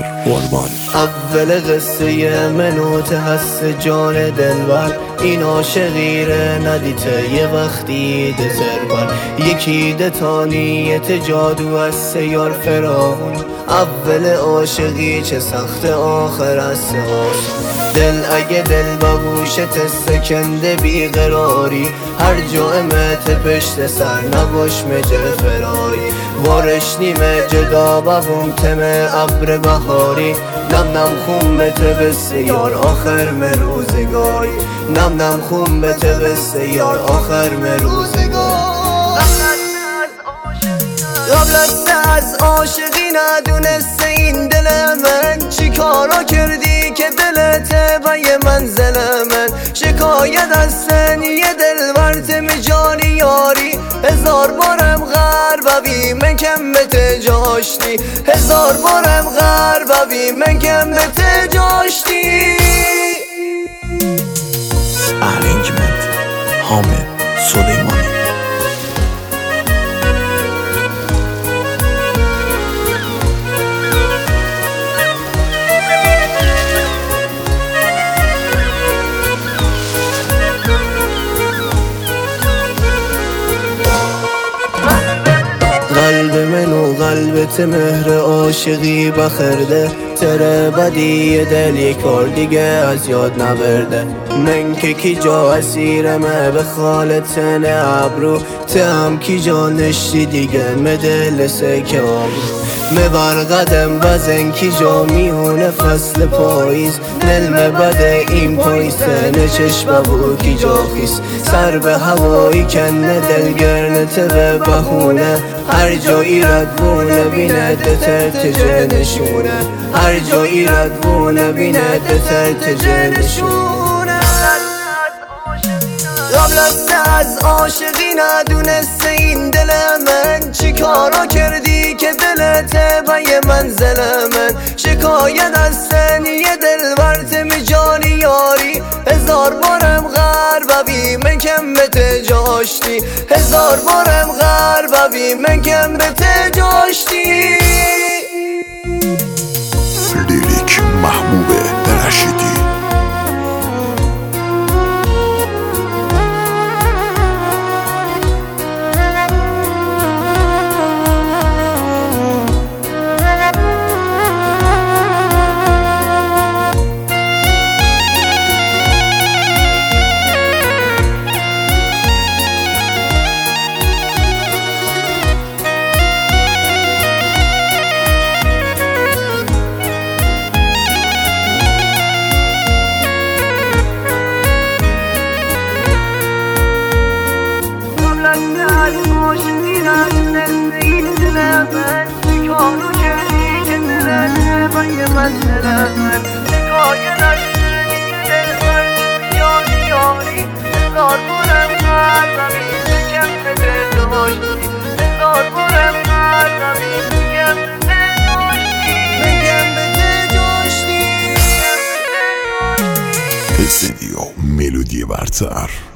امیر قربانی. اول قصه منوت هست جان دلبر، این عاشقیره ندیته یه وقتی ده زربر، یکی ده تانیت جادو هست یار فراون. اول عاشقی چه سخت آخر هست دل اگه دل بگوشت سکنده بیقراری، هر جامعت پشت سر نباش مجر فراری، وارش نیمه جدا ببوم تم ابر بهاری، نم نم خون بته بسیار آخر مروزگاری، نم نم خون بته بسیار آخر مروزگاری. قبل از عاشقی ندونسته این دل من چی کارا کردی که دلت با یه منزل من، شکایت از سن یه دل ورتم جانی یاری، هزار بارم غرب بی من کم به تجاشتی، هزار بارم غرب بی من کم به تجاشتی. ارنجمنت حامد سلیمانی. قلب من و قلبت مهر عاشقی بخرده، تره بدی دل یک بار دیگه از یاد نبرده، من که کی جا اسیرمه به خالتن ابرو، تم کی جا نشتی دیگه مدل سکه آبرو، مبر قدم بزن کی جا میونه فصل پاییز، نلم بده این پایسته نچشم بو کی جا خیست، سر به هوایی کنه دلگرنت به بهونه، هر جایی رد بونه بینه دتر تجنشونه، هر جایی رد بونه بینه دتر تجنشونه. قبل از عاشقی ندونسته این دل من چی کارا کردی که دلت با یه منزل من، شکایت از سن یه دل ورتم جانی یاری، هزار بارم غرب بی من کم به تجاشتی، هزار بارم غرب بی من کم به تجاشتی. لیریک محبوب رشیدی. استدیو ملودی برتر.